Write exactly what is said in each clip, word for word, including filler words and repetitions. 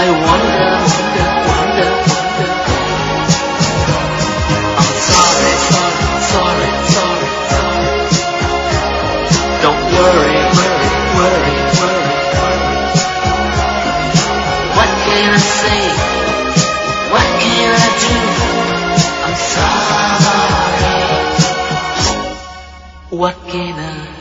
I wonder, wonder, wonder, wonder. I'm sorry, sorry, sorry, sorry, sorry. Don't worry, worry, worry, worry, worry. What can I say? What can I do? I'm sorry. What can I do?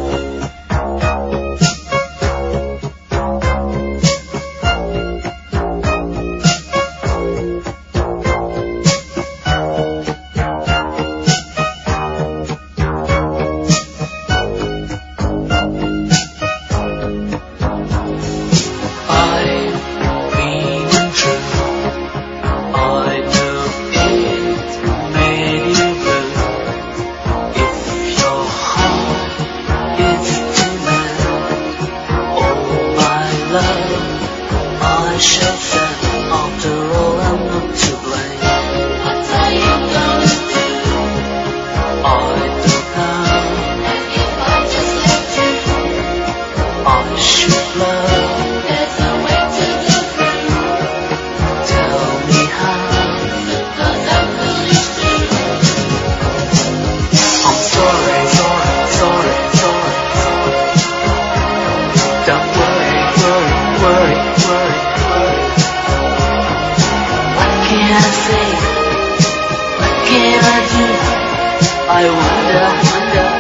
I shall say, after all, I'm not to blame. What are you going to do? I don't know. And if I just let you, I should love. There's no way to go through. Tell me how. Cause I'm foolish too. I'm sorry, sorry, sorry, sorry, sorry. Don't worry, worry, worry, worry. What can I say? What can I do? I wonder, wonder.